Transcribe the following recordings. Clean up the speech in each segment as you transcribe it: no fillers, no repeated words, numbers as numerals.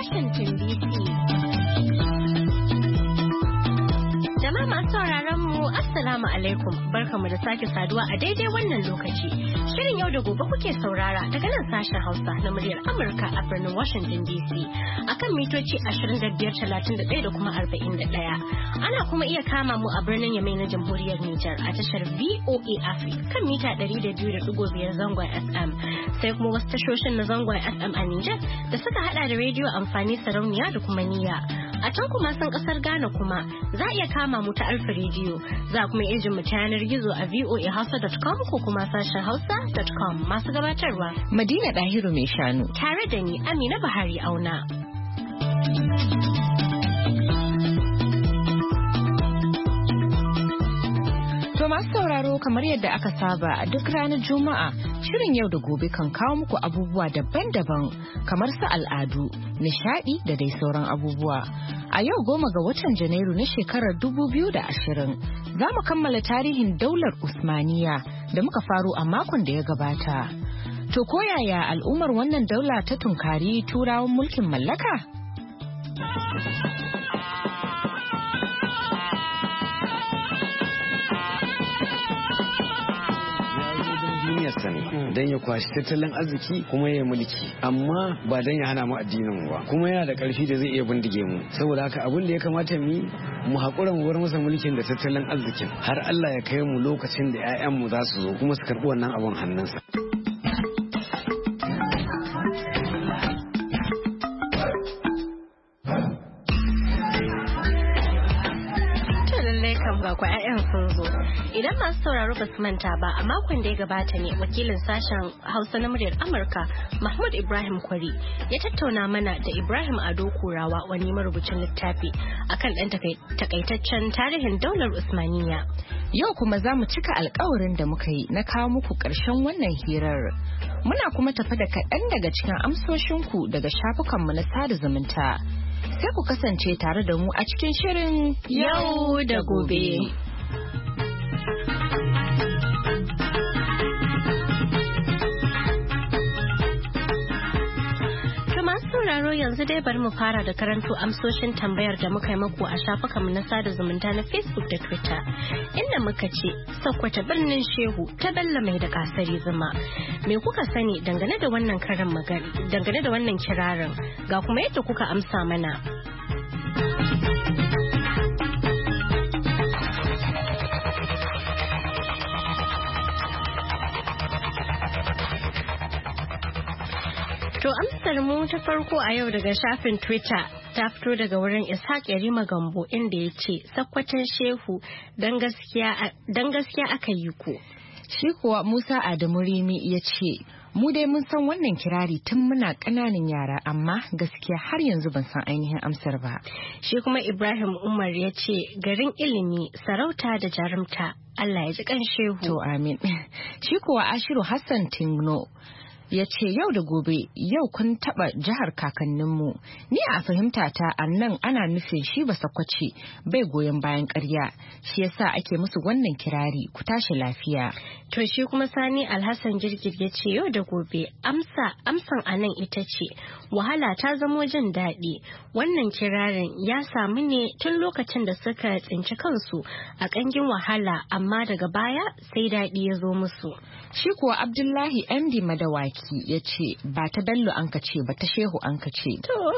Washington DC. Jama'a masu sauraron mu Assalamu alaikum, barkamu da sake saduwa a daidai wannan lokaci. Shirin yau da gobe kuke saurara daga nan sashen Hausa na muryar Amurka a birnin Washington DC akan mitoci 25, 31 da kuma 41. Ana kuma iya kama mu a birnin Yamai na Jamhuriyar Nijar a tashar VOA Africa kan mita 102.5 zangon FM. Sai kuma wasu tashoshin na zangon FM a Nijar da suka hada da rediyo amfani sarauniya da kuma niyya. A can kuma sun kasar Ghana kuma za a iya kama mu ta Alfa rediyo, za kuma iya jin mu ta yanar gizo a voahausa.com ko kuma sashen hausa.com. Masu gabatarwa Madina Dahiru mai shanu tare da ni Amina Bahari Auna. To masu sauraro, kamar yadda aka saba a duk ranar Juma'a, shirin yau da gobe kan kawo muku abubuwa daban-daban kamar su al'adu, nishadi da dai sauran abubuwa. A yau 10 ga watan Janairu na shekarar 2020 za mu kammala tarihin daular Usmaniya da muka faro a makon da ya gabata. To koyaya al'ummar wannan daula ta tunkari turawan mulkin mallaka? don ya kwashi tattalin arziki kuma ya mulki, amma ba don ya hana mu addinin mu ba, kuma yana da karfi da zai iya bindige mu. Saboda haka abin da ya kamata mu haƙura mu bar masa mulkin da tattalin arzikin har Allah ya kai mu lokacin da 'ya'yanmu za su zo kuma su karɓi wannan abin hannunsa. Kwa 'ya'yan sun zo. Idan masu sauraro ba su manta ba, a makon da ya gabata ne wakilin sashen Hausa na muryar Amurka Mahmud Ibrahim Kwari ya tattauna mana da Ibrahim Ado Kurawa, wani marubucin littafi akan ɗan takaitaccen tarihin daular Usmaniya. Yau kuma za mu cika alkawarin da muka yi na kawo muku ƙarshen wannan hirar. Muna kuma tafi da kaɗan daga cikin amsoshinku daga shafukanmu na sada zumunta. Sai ku kasance tare da mu a cikin shirin Yau da Gobe. Sauraro yanzu dai bari mu fara da karanto amsoshin tambayar da muka yi muku a shafukanmu na sada zumunta na Facebook da Twitter, inda muka ce Sokoto birnin Shehu ta Bello mai da kasari zuma. Me kuka sani dangane da wannan karin magana, dangane da wannan kirarin? Ga kuma yadda kuka amsa mana. To amsar mu ta farko a yau daga shafin Twitter ta fito daga wurin Ishaq Yarima Gambo, inda ya ce Sakkwatan Shehu dan gaskiya aka yi ku. Shi kuwa Musa Adamu Rimi ya ce mu dai mun san wannan kirari tun muna ƙananan yara, amma gaskiya har yanzu ban san ainihin amsar ba. Shi kuma Ibrahim Umar ya ce garin ilimi, sarauta da jarumta, Allah ya ji kan Shehu. To amin. Shi kuwa Ashiru Hassan Tingno ya ce yau da gobe, yau kun taba jihar kakanninmu. Ni a fahimta ta annan ana nufin shi ba sakwace bai goyon bayan ƙarya, shi yasa ake musu wannan kirari, ku tashi lafiya. To shi kuma Sani Alhassan Girgir ya ce yau da gobe, amsan anan ita ce wahala ta zamo jin daɗi. Wannan kirarin ya samu ne tun lokacin da suka tsinci kansu a ƙangin wahala, amma daga baya sai daɗi ya zo musu. Shi kuwa Abdullahi MD Madawaki ya ce ba ta Bello an ka ce ba ta Shehu an ka ce.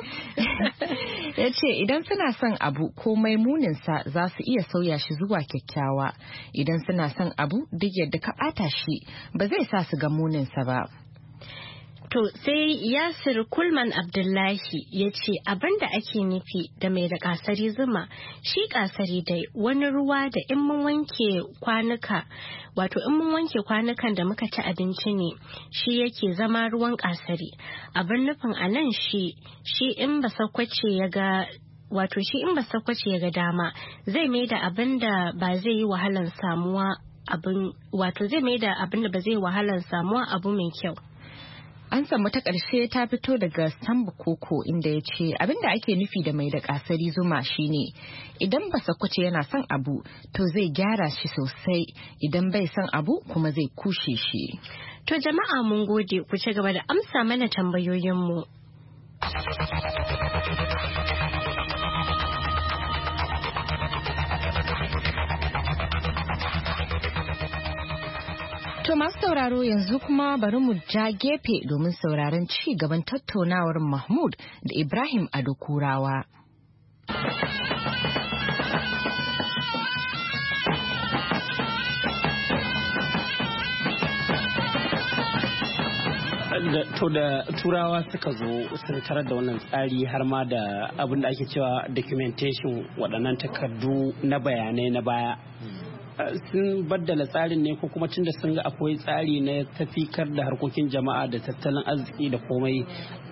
Ya ce idan suna son abu komai muninsa za su iya sauya shi zuwa kyakkyawa. Idan suna son abu duk yadda ka ɓata shi ba zai sa su ga muninsa ba. To sai Yasir Kulman Abdullahi ya ce abinda ake nufi da mai da kasari zuma, shi kasari dai wani ruwa da in mun wanke kwanuka, wato in mun wanke kwanukan da muka ci abinci ne, shi yake zama ruwan kasari. Abin nufin a nan shi in ba sakwace ya ga wato shi in ba sakwace ya ga dama zai mai da abin da ba zai yi wahalan samuwa zai mai da abin da ba zai wahalan samuwa abu mai kyau. An samu ta ƙarshe ta fito daga Sambu Koko, inda ya ce abinda ake nufi da mai da ƙasari zuma shine idan ba sakwace yana son abu to zai gyara shi sosai, idan bai son abu kuma zai kushe shi. To jama'a mun gode, ku ci gaba da amsa mana tambayoyinmu. To masu sauraro yanzu kuma bari mu ja gefe domin sauraron ci gaban tattaunawar Mahmud da Ibrahim Ado Kurawa. To da turawa suka zo sun tarar da wannan tsari har ma da abin da ake cewa documentation waɗannan takardu na bayanai na baya. Sun baddala tsarin ne ko kuma tunda sun ga akwai tsari na tafikar da harkokin jama'a da tattalin arziki da komai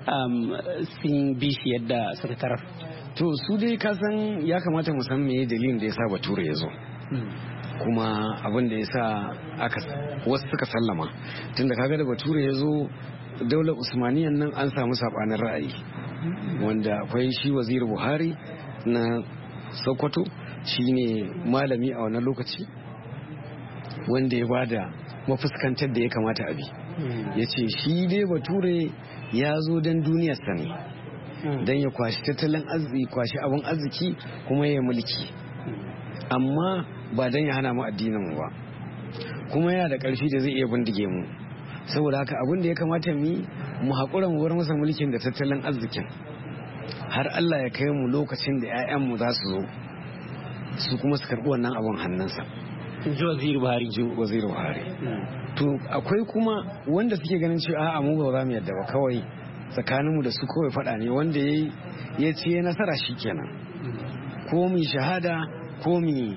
sun bi shi yadda suka tarar. To su dai kasan ya kamata mu san meye dalilin da ya sa bature ya zo. Kuma abin da ya sa wasu suka sallama tunda kaga da bature ya zo daular usmaniyan nan an samu sabanin ra'ayi wanda akwai shi waziri buhari na sokoto shine malami a wannan lokaci wanda ya bada mafuskantar da ya kamata a bi ya ce shi dai bature ya zo don duniyarsa ne don ya kwashi tattalin arziki kwashi abin arziki kuma ya mulki amma ba don ya hana mu addinin mu ba kuma yana da ƙarfi da zai iya bindige mu saboda haka abin da ya kamata mu haƙura mu bar masa mulkin da tattalin arzikin har Allah ya kai mu lokacin da 'ya'yanmu za su zo su kuma su karɓi wannan abin hannunsa. ji waziri buhari to akwai kuma wanda suke ganin cewa a'a mu ba za mu yadda ba kawai tsakaninmu da su kawai faɗa ne wanda ya ce nasara shi kenan ko mu shahada ko mu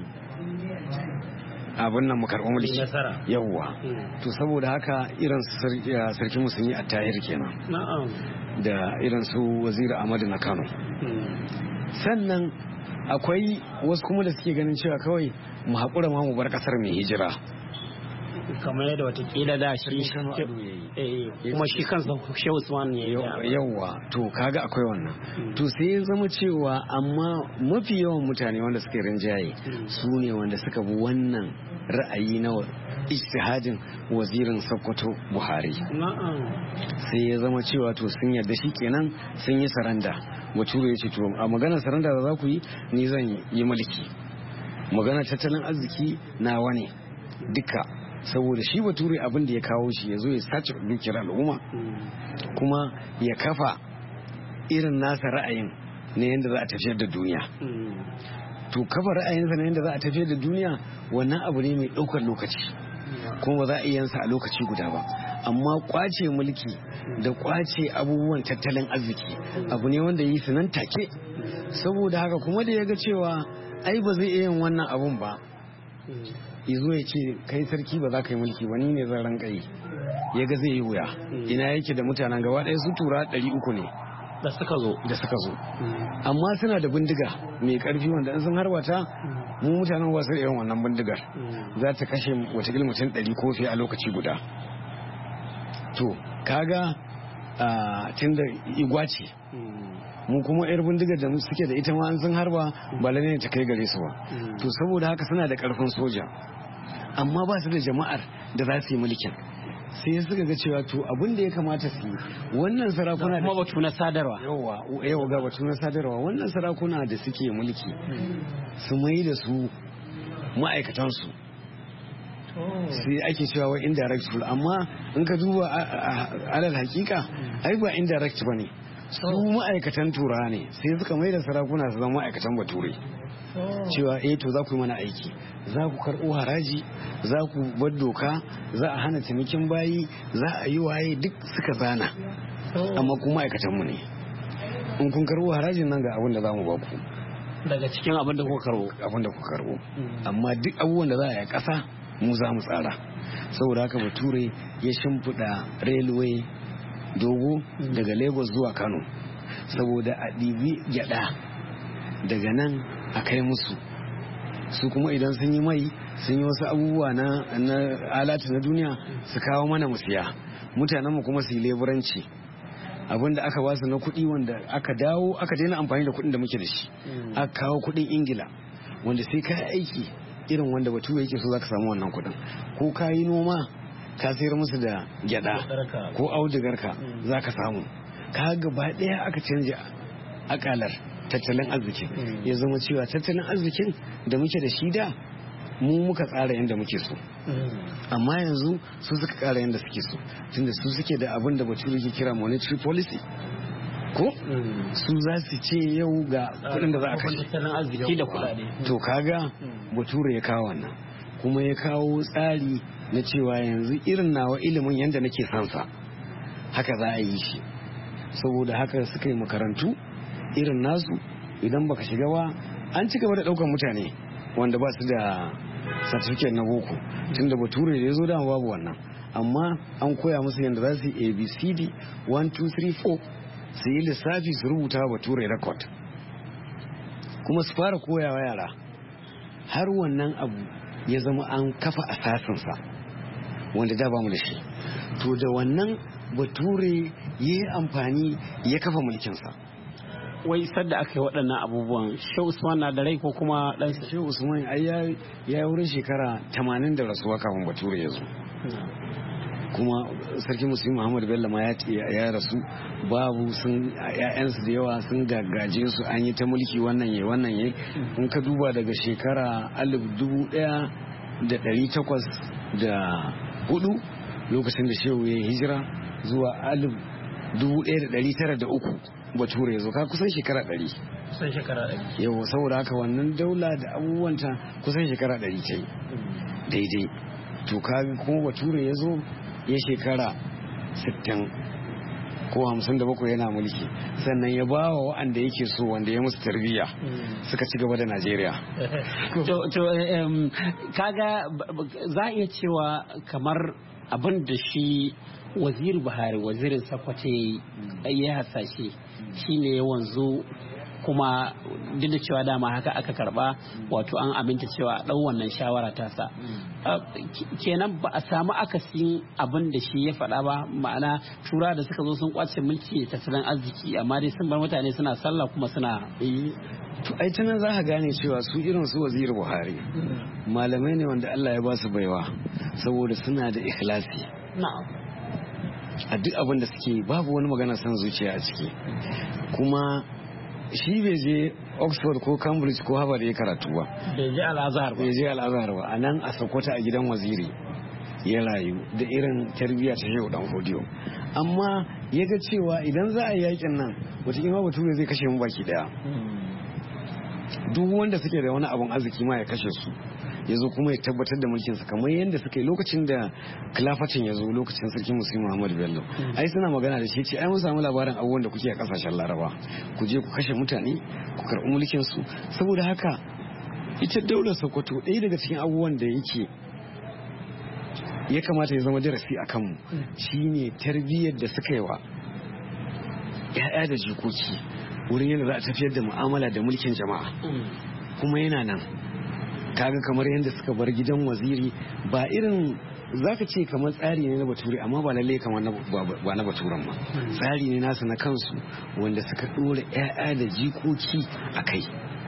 abin nan mu karɓi mulki yawwa to saboda haka irin sarki musulmi a tahir kenan da irin su waziri amadu na kano sannan akwai wasu kuma da suke ganin cewa kawai mu haƙura ma mu bar ƙasar mai hijira kamar yadda watakila da shi kuma shi kansa shehu usman ne yawwa to kaga akwai wannan to sai ya zama cewa amma mafi yawan mutane wanda suka rinjaye su ne wanda suka bi wannan ra'ayi na ijtihadin wazirin Sokoto Buhari sai ya zama cewa to sun yarda shi kenan sun yi saranda bature ya ce to a maganar saranda da za ku yi ni zan yi mulki maganar tattalin arziki nawa ne duka saboda shi bature abin da ya kawo shi ya zo ya sace dukiyar al'umma kuma ya kafa irin nasa ra'ayin na yadda za a tafiyar da duniya to kafa ra'ayinsa na yadda za a tafiyar da duniya wannan abu ne mai ɗaukar lokaci kuma ba za a iya yansa a lokaci guda ba amma kwace mulki da kwace abubuwan tattalin arziki abu ne wanda yi su nan take saboda haka kuma da ya ga cewa ai ba zai iya yin wannan abun ba izo ya ce kai sarki ba za ka yi mulki ba ni ne zan ranka yi ya ga zai yi wuya ina yake da mutanen gaba ɗaya su tura 300 ne da suka zo amma suna da bindiga mai karfi wanda in sun harbata mu mutanen wasu irin wannan bindigar za ta kashe watakila mutum 100 ko fiye a lokaci guda to kaga tun da igwa ce mu kuma yar bindigar da suke da ita ma an sun harba ba lalle ne ta kai gare su ba to saboda haka suna da karfin soja amma ba su da jama'ar da za su yi mulkin sai suka ga cewa to abin da ya kamata su yi wannan sarakuna da kuma batu na sadarwa yawa ga batu na sadarwa wannan sarakuna da suke mulki su mai da su ma'aikatansu sai ake cewa wai indirect rule amma in ka duba alal hakika ai ba indirect bane su ma'aikatan tura ne sai suka mai da sarakuna su zama ma'aikatan bature cewa to za ku yi mana aiki za ku karɓo haraji za ku bar doka za a hana cinikin bayi za a yi waye duk suka zana amma kuma ma'aikatanmu ne in kun karɓo harajin nan ga abin da za mu ba ku daga cikin abin da kuka karɓo amma duk abubuwan da za a yi ƙasa mu za mu tsara saboda haka bature ya shimfiɗa railway dogo daga lagos zuwa kano saboda a ɗibi gyaɗa daga nan a kai musu su kuma idan sun yi mai sun yi wasu abubuwa na alatu na duniya su kawo mana mu siya mutanenmu kuma su yi leburanci abinda aka ba su na kuɗi wanda aka dawo aka daina amfani da kuɗin da muke da shi aka kawo kuɗin ingila wanda sai ka aiki irin wanda bature yake so zaka samu wannan kuɗin ko ka yi noma ka sayar musu da gyada ko audigarka zaka samu ka gaba ɗaya aka canja akalar tattalin arzikin ya zama cewa tattalin arzikin da muke da shi da mu muka tsara yadda muke so amma yanzu su suka kara yadda suke so tunda su suke da abin da bature ke kira monetary policy ko su za su ce yau ga kudin da za a kashe tattalin arziki da kudade to kaga bature ya kawo wannan kuma ya kawo tsari na cewa yanzu irin nawa ilimin yadda nake sansa haka za a yi shi saboda haka suka yi makarantu irin nasu idan baka shiga ba an ci gaba da daukan mutane wanda ba su da certificate na boko tunda bature da ya zo dama babu wannan amma an koya musu yadda za su yi abcd 1 2 3 4 su yi lissafi su rubuta bature record kuma su fara koyawa yara har wannan abu ya zama an kafa asasinsa wanda da ba mu da shi to da wannan bature ya yi amfani ya kafa mulkinsa wai sadda aka yi waɗannan abubuwan Shehu Usman na da rai ko kuma ɗansa? Shehu Usman ai ya yi wurin shekara 80 da rasuwa kafin bature ya zo kuma sarki musulmi Muhammadu Bello ma ya rasu babu sun ƴaƴansu da yawa sun gaggaje su an yi ta mulki wannan yayi in ka duba daga shekara 1804 lokacin da shehu ya hijira zuwa 1903 bature ya zo ka kusan shekara 100 yau saboda haka wannan daula da abubuwanta kusan shekara 100 ta yi daidai to kaga kuma bature ya zo ya shekara 60 ko 57 yana mulki sannan ya ba wa wa'anda yake so wanda ya musu tarbiyya suka ci gaba da Najeriya. Kaga za a iya cewa kamar abin da shi waziri Buhari wazirin Sokoto ya hasashe shine wanzu kuma duk da cewa dama haka aka karba wato an aminta cewa a ɗau wannan shawara tasa kenan ba a samu akasin abin da shi ya faɗa ba ma'ana tura da suka zo sun kwace mulki tattalin arziki amma dai sun bar mutane suna sallah kuma suna to ai tunan za ka gane cewa su irin su waziri Buhari malamai ne wanda Allah ya ba su baiwa saboda suna da ikhlasi a duk abin da suke babu wani magana san zuciya a ciki kuma shi bai je Oxford ko Cambridge ko Harvard ya karatu ba bai je Al-Azhar ba a nan a Sokoto a gidan waziri ya rayu da irin tarbiyya ta Shehu Dan Hodiyo amma ya ga cewa idan za a yi yakin nan wataƙila bature zai kashe mu baki daya duk wanda suke da wani abun arziki ma ya kashe su ya zo kuma ya tabbatar da mulkinsa kamar yadda suka yi lokacin da khilafatin ya zo lokacin sarki musulmi Muhammadu Bello ai suna magana da shi ce ai mun samu labarin abubuwan da kuke a kasashen Laraba ku je ku kashe mutane ku karɓi mulkin su saboda haka ita daular Sokoto ɗaya daga cikin abubuwan da yake ya kamata ya zama darasi a kanmu shine tarbiyyar da suka yi wa ya'ya da jikoki wurin yadda za a tafiyar da mu'amala da mulkin jama'a kuma yana nan kaga kamar yadda suka bar gidan waziri ba irin zaka ce kamar tsari ne na bature amma ba lalle kamar ba na baturen ba tsari ne nasu na kansu wanda suka dora ƴaƴa da jikoki a kai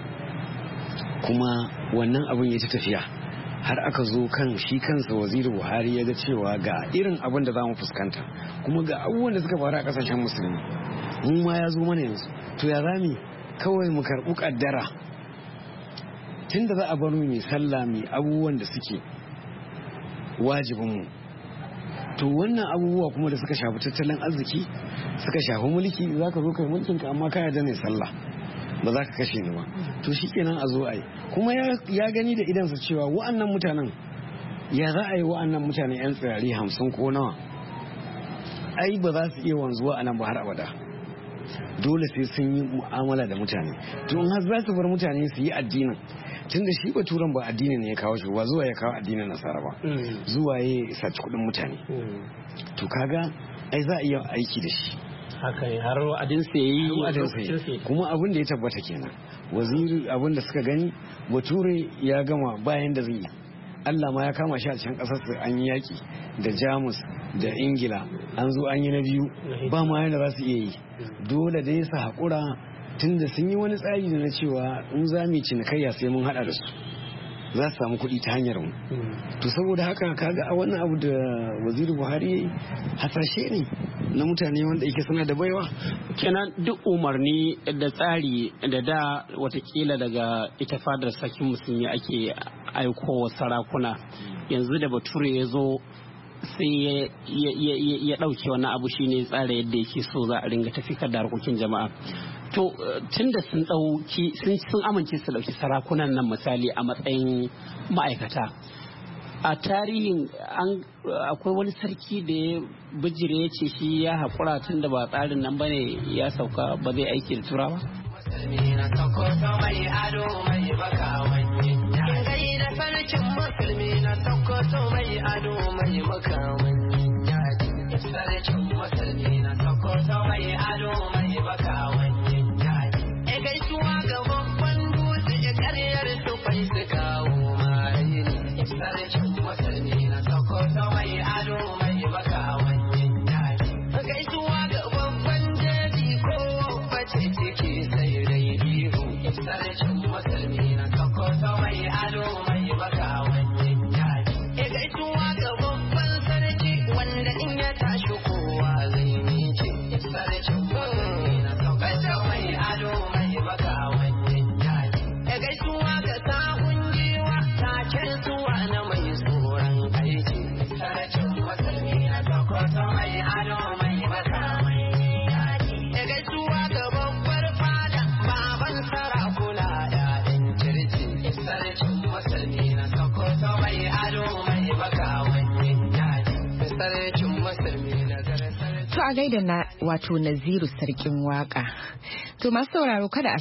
kuma wannan abin ya ta tafiya har aka zo kan shi kansa waziri Buhari ya ga cewa ga irin abin da za mu fuskanta kuma ga abubuwan da suka faru a kasashen musulmi mu ma ya zo mana yanzu to ya zami kawai mu karɓi kaddara tun da za a bar mai sallah mai abubuwan da suke wajibinmu to wannan abubuwa kuma da suka shafi tattalin arziki suka shafi mulki za ka zo kai mulkin ka amma ka yarda ne sallah ba za ka kashe ni ba to shikenan a zo a yi kuma ya gani da idansa cewa wa'annan mutanen ya za a yi wa'annan mutane 'yan tsirari 50 ko nawa ai ba za su iya wanzuwa a nan ba har abada dole sai sun yi mu'amala da mutane to in har za su bar mutane su yi addinin tunda shi baturen ba addinin ne ya kawo shi ba zuwa ya kawo addinin nasara ba zuwa ya saci kudin mutane to kaga ai za a iya aiki da shi haka ne har wa'adin sa yayi kuma abin da ya tabbata kenan waziri abin da suka gani bature ya gama bayan da zai yi Allah ma ya kama shi a cikin kasar an yi yaki da Jamus da Ingila an zo an yi na biyu ba ma yadda za su iya yi dole dai su haƙura tunda sun yi wani tsari da na cewa in za mu cinikayya sai mun haɗa da su za su samu kuɗi ta hanyar mu. To saboda haka kaga a wannan abu da waziri Buhari hasashe ne na mutane wanda yake suna da baiwa. Kenan duk umarni da tsari da watakila daga ita fadar sarkin musulmi ake aikowa sarakuna, yanzu da Bature ya zo sai ya ɗauke wannan abu shine tsara yadda yake so za a ringa tafikar da harkokin jama'a. To tun da sun amince su ɗauki sarakunan nan misali a matsayin ma'aikata, a tarihin akwai wani sarki da ya bijire ya ce shi ya haƙura tun da ba tsarin nan bane ya sauka ba zai aiki da turawa? A gaida na wato Naziru sarkin waka. To masu sauraro kada a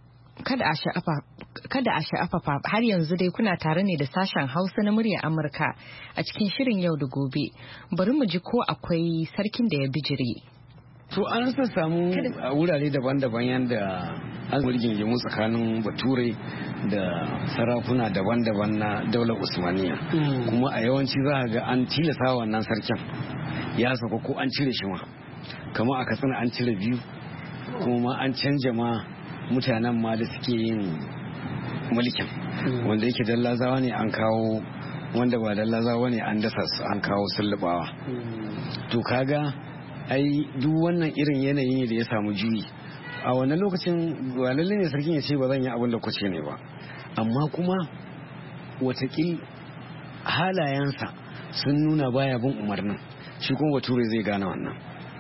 sha'afa har yanzu dai kuna tare ne da sashen Hausa na murya Amurka a cikin shirin yau da gobe. Bari mu ji ko akwai sarkin da ya bijire. To an samu a wurare daban-daban yadda an rigingimu tsakanin Bature da sarakuna daban-daban na daular Usmaniya. Kuma a yawanci za a ga an tilasa wannan sarkin ya sauka ko an cire shi ma, kamar a Katsina an cire 2 kuma an canja ma mutanen ma da suke yin mulkin, wanda yake dallazawa ne an kawo, wanda ba dallazawa ne an dasa su an kawo sullubawa. To kaga ai duk wannan irin yanayi ne da ya samu juyi a wannan lokacin. Ba lalle ne sarkin ya ce ba zan yi abin da kuce ne ba, amma kuma watakil halayensa sun nuna baya bin umarnin, shi kuma Bature zai gane wannan.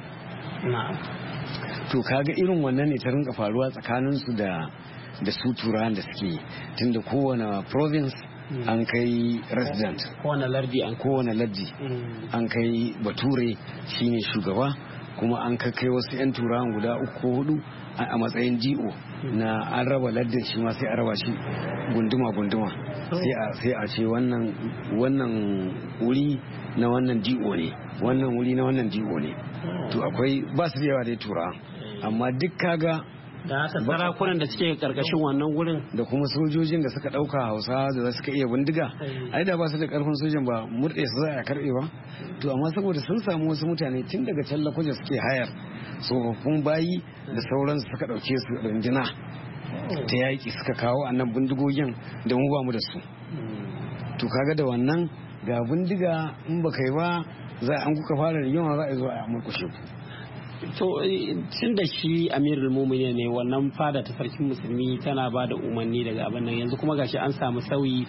To kaga irin wannan ne ta rinka faruwa tsakaninsu da su turawan da suke, tunda kowane province an kai resident, kowane lardi an kai Bature shine shugaba, kuma an kai wasu 'yan turawan guda 3 ko 4 a matsayin GO na an raba lardin shi ma sai a raba shi gunduma sai a ce wannan wuri na wannan DO ne, wannan wuri na wannan DO ne. To akwai ba su da yawa dai turawa, amma duk kaga da haka sarakunan da suke karkashin wannan wurin da kuma sojojin da suka dauka Hausawa da suka iya bindiga, ai da ba su da karfin sojan ba murde su za a karbe ba. To amma saboda sun samu wasu mutane tun daga can Lakwaja suke hayar tsofaffin bayi da sauransu suka dauke su rundina ta yaki suka kawo annan bindigogin da mu ba mu da su. To kaga da wannan ga bindiga in baka yi ba an kuka fara rigima za a zo a murkushe ku. To tun da shi Amirul Mu'minin ne, wannan fada ta sarkin musulmi tana ba da umarni daga abin nan, yanzu kuma gashi an samu sauyi,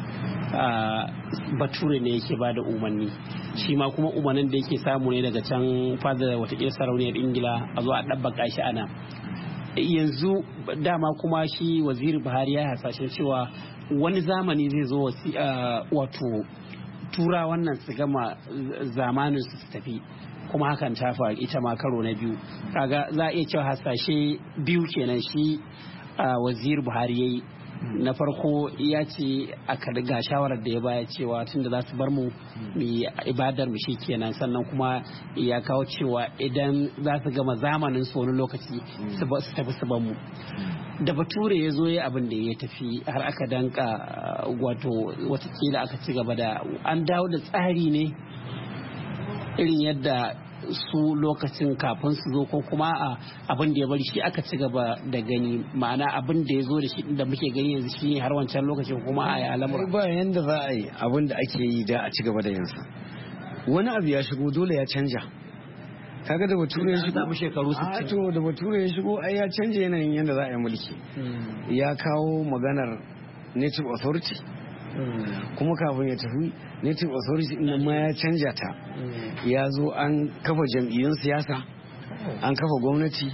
Bature ne yake ba da umarni, shi ma kuma umarnin da yake samu ne daga can fada watakila sarauniyar Ingila a zo a ɗabbaka shi ana. Yanzu dama kuma shi waziri Buhari ya hasashen cewa wani zamani zai zo wato tura wannan su gama zamanin su tafi, kuma hakan ta faru ita ma karo na biyu. Kaga za a iya cewa hasashe 2 kenan shi wazir Buhari yayi. Na farko ya ce aka riga shawarar da ya baya cewa tunda za su bar mu ibadar mu kenan, sannan kuma ya kawo cewa idan za su gama zamanin su wani lokaci su tafi su bar mu. Da Bature ya zo ya abin da ya tafi har aka danka wato watakila aka ci gaba da an dawo da tsari ne irin yadda su lokacin kafin su zo ko kuma abin da ya bari shi aka ci gaba da gani, ma'ana abin da ya zo da shi da muke gani yanzu shi ne har wancan lokacin kuma a yi al'amura. Ba yanda za a yi abin da ake yi da a ci gaba da yinsa. Wani abu ya shigo dole ya canja. Kaga da bature ya shigo shekaru 60. to da bature ya shigo ai ya canja yanayin yanda za a yi mulki. Ya kawo maganar native authority. Kuma kafin ya tafi native authority din ma ya canja ta. Ya zo an kafa jam'iyyun siyasa, an kafa gwamnati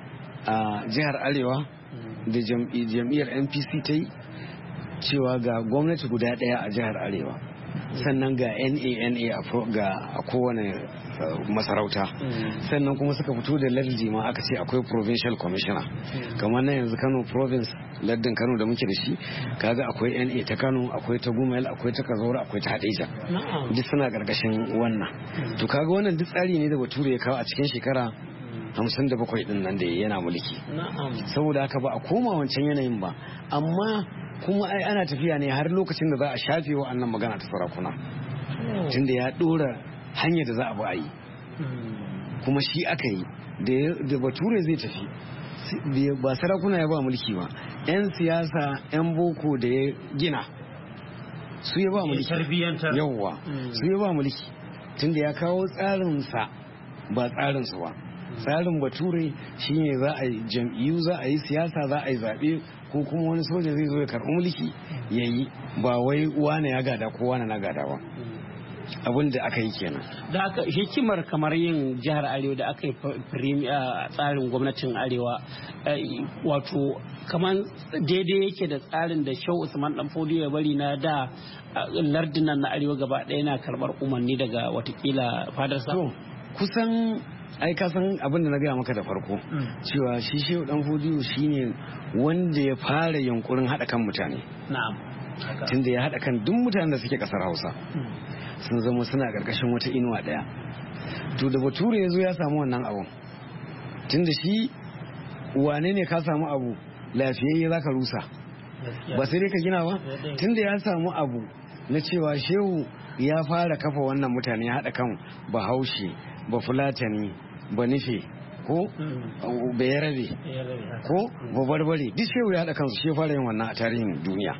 a jihar Arewa da jam'iyyar NPC ta yi cewa ga gwamnati guda ɗaya a jihar Arewa, sannan ga NANA a kowane masarauta, sannan kuma suka fito da lardi ma aka ce akwai provincial commissioner, kamar na yanzu Kano province, lardin Kano da muke da shi, kaga akwai NA ta Kano, akwai ta Gumel, akwai ta Kazaura, akwai ta Hadeja, duk suna karkashin wannan. To kaga wannan duk tsari ne da bature ya kawo a cikin shekara 57 din nan da yana mulki. Saboda haka ba a koma wancan yanayin ba, amma kuma ai ana tafiya ne har lokacin da za a shafe wa'annan magana ta sarakuna, tunda ya dora hanyar da za a bi a yi, kuma shi aka yi da bature zai tafi ba sarakuna ya ba mulki ba, 'yan siyasa 'yan boko da ya gina su ya ba mulki, yawwa su ya ba mulki, tunda ya kawo tsarinsa ba tsarinsu ba. Tsarin bature shine za a yi jam'iyyu, za a yi siyasa, za a yi zaɓe, ko kuma wani soja zai zo ya karɓi mulki ya yi, ba wai wane ya gada ko wane na gada ba. Abin da aka yi kenan. Da aka hikimar kamar yin jihar Arewa da aka yi tsarin gwamnatin Arewa, wato kamar daidai yake da tsarin da Shehu Usman Danfodiyo ya bari na da lardunan na Arewa gaba ɗaya na karɓar umarni daga watakila fadarsa. Kusan ai ka san abin da na gaya maka da farko, cewa shi Shehu Danfodiyo shine wanda ya fara yunkurin haɗa kan mutane. Na'am. Tunda ya haɗa kan duk mutanen da suke ƙasar Hausa sun zama suna ƙarƙashin wata inuwa ɗaya. To da bature ya zo ya samu wannan abun, tunda shi wane ne ka samu abu lafiyayye za ka rusa, ba sai dai ka gina ba. Tunda ya samu abu na cewa Shehu ya fara kafa wannan mutane, ya haɗa kan Bahaushe, Bafulatani, Banife, ko Bayarabe, ko Babarbare, duk Shehu ya haɗa kansu, shi ya fara yin wannan a tarihin duniya.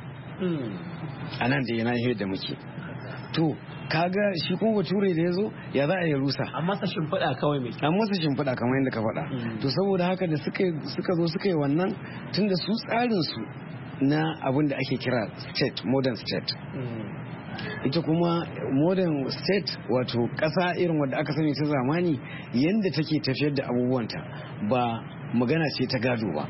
A nan da yana da muke. To kaga shi kuma bature da ya zo ya za a yi rusa, an masa shimfiɗa kawai mai, an masa shimfiɗa kamar yadda ka faɗa. To saboda haka da suka zo suka yi wannan, tunda su tsarin su na abin da ake kira state, modern state, ita kuma modern state wato ƙasa irin wadda aka sani ta zamani, yadda take tafiyar da abubuwanta ba magana ce ta gado ba,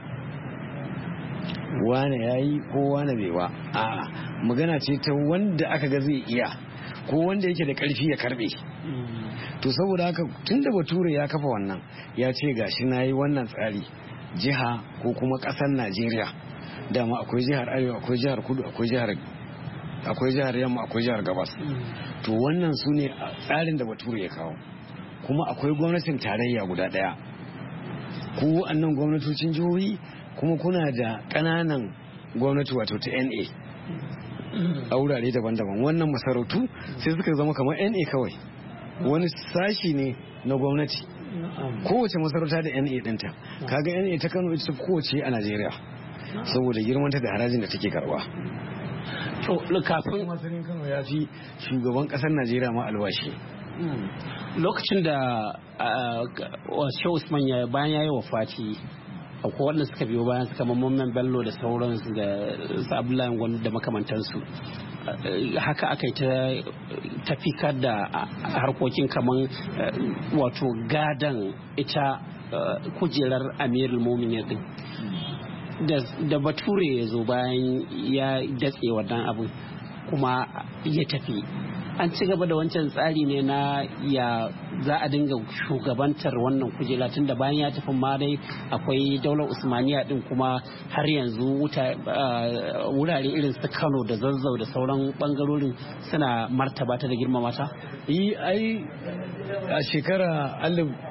wane ya yi ko wane bai ba, a magana ce ta wanda aka ga zai iya ko wanda yake da karfi ya karbe. To saboda haka tun da bature ya kafa wannan, ya ce gashi na yi wannan tsari, jiha ko kuma ƙasar Najeriya, dama akwai jihar Arewa, akwai jihar Kudu, akwai jihar Yamma, akwai jihar Gabas. To wannan su ne tsarin da bature ya kawo, kuma akwai gwamnatin tarayya guda ɗaya, ku wa'annan gwamnatocin jihohi kuma kuna da ƙananan gwamnati wato ta NA a wurare daban-daban. Wannan masarautu sai suka zama kamar NA kawai, wani sashi ne na gwamnati. Kowace masarauta da NA ɗinta, kaga NA ta Kano ita kowace a Najeriya saboda girmanta da harajin da take karba. To kafin masanin Kano ya fi shugaban ƙasar Najeriya ma albashi. Lokacin da Shehu Usman bayan ya yi wafati, akwai waɗanda suka biyo bayan su kamar Mamman Bello da sauransu da Abdullahi Gwandu da makamantansu, haka aka yi ta tafikar da harkokin kamar wato gadan ita kujerar Amirul Mu'minin din. Da bature ya zo bayan ya datse wannan abin kuma ya tafi, an ci gaba da wancan tsari ne na ya za a dinga shugabantar wannan kujera, tun da bayan ya tafi ma dai akwai daular Usmaniya din, kuma har yanzu wurare irin su Kano da Zazzau da sauran bangarorin suna martaba ta da girmama ta. Ai a shekara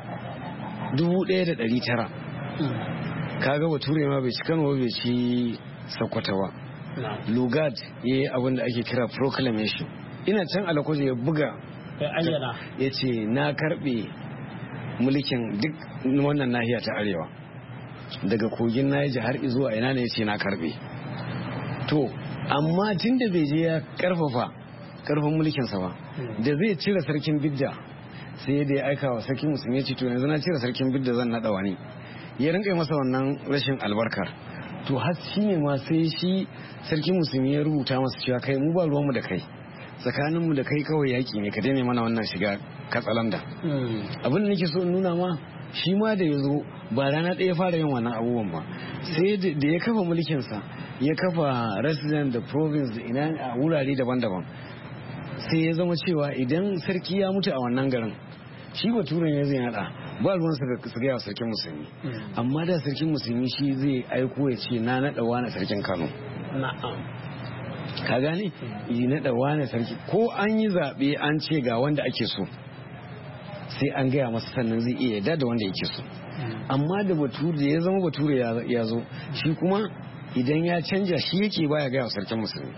1900 kaga bature ma bai ci Kano bai ci Sokoto ba. Lugard ya yi abin da ake kira proclamation, ina can alakoji ya buga ya ce na karbe mulkin duk wannan nahiya ta arewa daga kogin Niger har zuwa ina ne yace na karbe to amma tun da bai je ya karfafa karfin mulkinsa ba da zai cire sarkin bidda sai da ya aika wa sarkin musulmi ya ce to yanzu na cire sarkin bidda zan naɗa wani ya rinka masa wannan rashin albarkar to har shi ne ma sai shi sarkin musulmi ya rubuta masa cewa kai mu ba ruwanmu da kai tsakaninmu da kai kawai yaƙi ne ka daina mana wannan shiga katsalanda abin da nake so in nuna ma shi ma da ya zo ba rana ɗaya fara yin wannan abubuwan ba sai da ya kafa mulkinsa ya kafa resident da province da ina a wurare daban-daban sai ya zama cewa idan sarki ya mutu a wannan garin shi baturen ya zai nada ba ruwan su gaya wa sarkin musulmi amma da sarkin musulmi shi zai aiko ya ce na nada wani sarkin Kano ka gane yi nada wani sarki ko an yi zaɓe an ce ga wanda ake so sai an gaya masa sannan zai iya yarda da wanda yake so amma da bature ya zama bature ya zo shi kuma idan ya canja shi yake baya gaya wa sarkin musulmi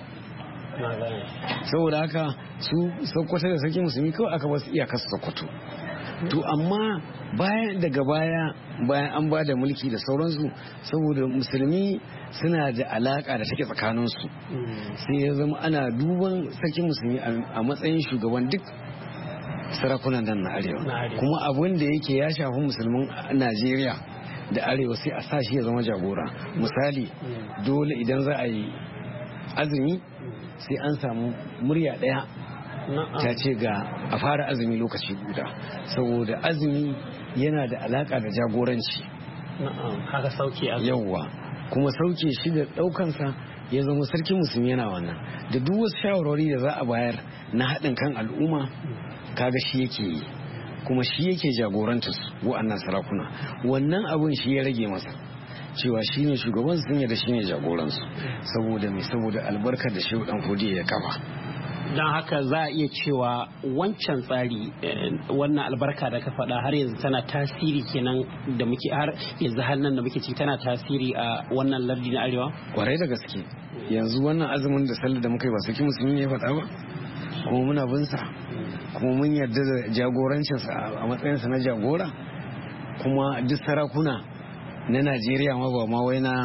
saboda haka su Sokoto da sarkin musulmi kawai aka basu iyakar Sokoto to amma daga baya bayan an ba da mulki da sauransu saboda musulmi suna da alaka da take tsakaninsu sai ya zama ana duban sarkin musulmi a matsayin shugaban duk sarakunan nan na arewa kuma abin da yake ya shafi musulmin Najeriya da arewa sai a sa shi ya zama jagora misali dole idan za a yi azumi sai an samu murya ɗaya ta ce ga a fara azumi lokaci guda saboda azumi yana da alaka da jagoranci haka sauke azumi yawwa kuma sauke shi da ɗaukansa ya zama sarkin musulmi yana wannan da duk wasu shawarwari da za a bayar na haɗin kan al'umma kaga shi yake yi kuma shi yake jagorantar wa'annan sarakuna wannan abun shi ya rage masa cewa shine shugaban sun yarda shine jagoransu saboda albarkar da shehu dan fodi ya kafa don haka za a iya cewa wancan tsari wannan albarka da ka faɗa har yanzu tana tasiri kenan da muke har yanzu hannun da muke ciki tana tasiri a wannan lardi na arewa kwarai da gaske yanzu wannan azumin da sallar da muka yi ba saki musulmi ya faɗa ba kuma muna bin sa kuma mun yarda da jagorancinsa a matsayinsa na jagora kuma duk sarakuna na Najeriya ma ba ma wai na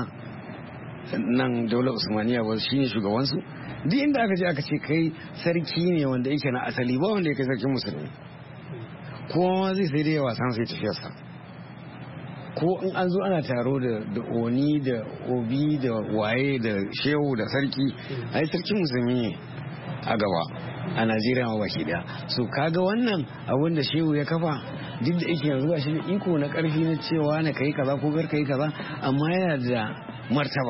nan daular Usmaniya ba shine shugabansu duk inda aka je aka ce kai sarki ne wanda yake na asali ba wanda ya kai sarkin musulmi kowa zai sai dai wasan sai tafiyarsa ko in an zo ana taro da oni da obi da waye da shehu da sarki ai sarkin musulmi ne a gaba a Najeriya ma baki daya so kaga wannan abin da shehu ya kafa duk da yake yanzu ba shi da iko na karfi na cewa na kai kaza ko gar kai kaza amma yana da martaba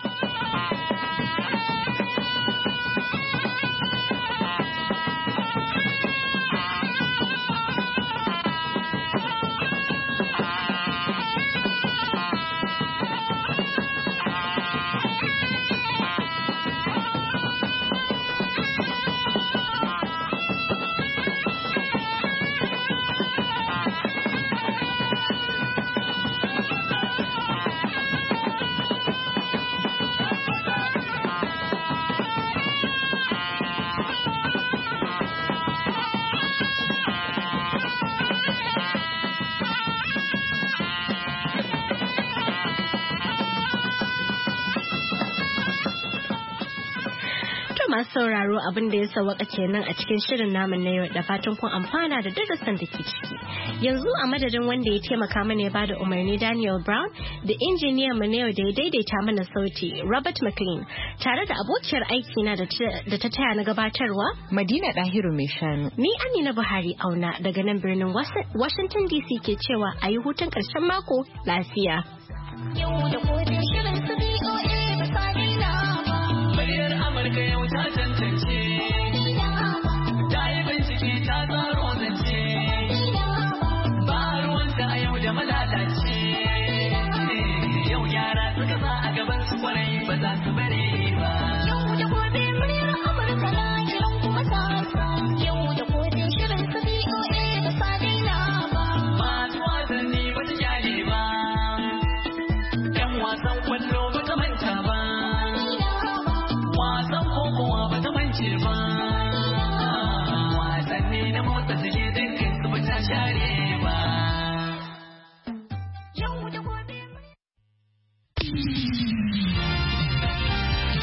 masu sauraro abin da ya sawaka kenan a cikin shirin namun na yau da fatan kun amfana da darasin da ke ciki. Yanzu a madadin wanda ya taimaka mana ya bada umarni Daniel Brown da injiniyan mu na yau da ya daidaita mana sauti Robert McLean tare da abokiyar aiki na da ta taya na gabatarwa Madina Dahiru mai shanu. Ni Amina Buhari Auna daga nan birnin Washington DC ke cewa a yi hutun ƙarshen mako lafiya. Yau da gobe shirin su BOA ba sa daina ba. Muryar Amurka yau ta tantance. Ta yi bincike ta tsaro zance. Ba ruwanta a yau da malalace. Yau yara suka sa a gaban su kwarai ba za su bare ba. Yau da gobe